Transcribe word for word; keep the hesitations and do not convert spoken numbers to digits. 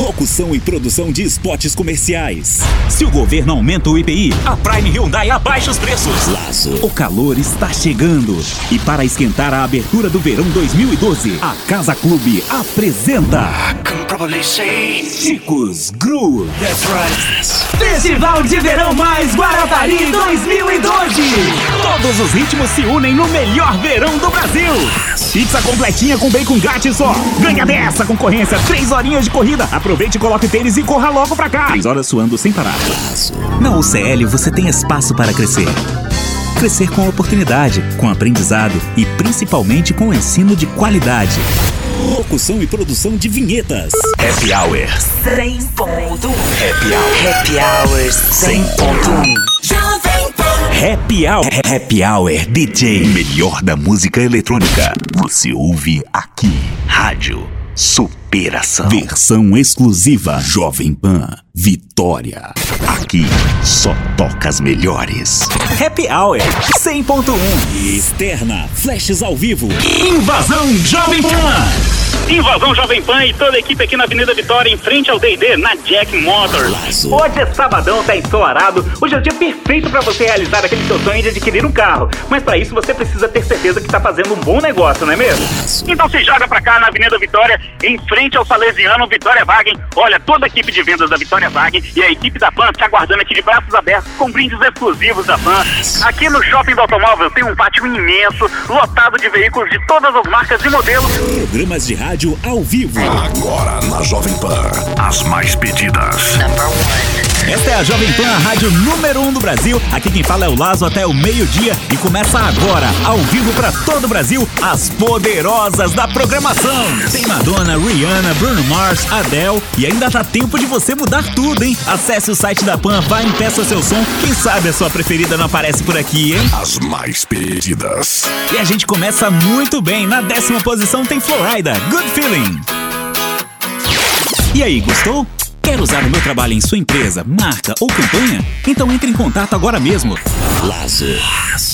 Locução e produção de spots comerciais. Se o governo aumenta o I P I, a Prime Hyundai abaixa os preços. Lazo. O calor está chegando. E para esquentar a abertura do verão dois mil e doze, a Casa Clube apresenta Chicos Groove. That's right. Festival de Verão Mais Guarapari dois mil e doze. Todos os ritmos se unem no melhor verão do Brasil. Pizza completinha com bacon grátis só. Ganha dessa concorrência, três horinhas de corrida. Aproveite, coloque tênis e corra logo pra cá. Três horas suando sem parar. Na U C L você tem espaço para crescer. Crescer com oportunidade, com aprendizado e principalmente com ensino de qualidade. Locução e produção de vinhetas. Happy Hour cem ponto um. Happy Hour Happy Hours cem ponto um. Happy Hour Happy Hour D J. Melhor da música eletrônica. Você ouve aqui. Rádio Superação. Versão exclusiva Jovem Pan Vitória. Aqui só toca as melhores. Happy Hour cem ponto um. Externa, flashes ao vivo. Invasão Jovem Pan. Invasão Jovem Pan e toda a equipe aqui na Avenida Vitória, em frente ao D e D, na Jack Motors. Lazo. Hoje é sabadão, tá ensolarado. Hoje é o dia perfeito para você realizar aquele seu sonho de adquirir um carro. Mas para isso você precisa ter certeza que tá fazendo um bom negócio, não é mesmo? Lazo. Então se joga pra cá na Avenida Vitória, em frente ao Salesiano Vitória Wagen. Olha, toda a equipe de vendas da Vitória Wagen e a equipe da Pan te aguardando aqui de braços abertos com brindes exclusivos da Pan. Aqui no Shopping do Automóvel tem um pátio imenso, lotado de veículos de todas as marcas e modelos. Programas de rádio ao vivo. Agora na Jovem Pan, as mais pedidas. Esta é a Jovem Pan, a rádio número um do Brasil. Aqui quem fala é o Lazo até o meio-dia. E começa agora, ao vivo pra todo o Brasil, as poderosas da programação. Tem Madonna, Rihanna, Bruno Mars, Adele. E ainda dá tempo de você mudar tudo, hein? Acesse o site da Pan, vá e peça seu som. Quem sabe a sua preferida não aparece por aqui, hein? As mais pedidas. E a gente começa muito bem. Na décima posição tem Florida, Good Feeling. E aí, gostou? Quer usar o meu trabalho em sua empresa, marca ou campanha? Então entre em contato agora mesmo. Lazo.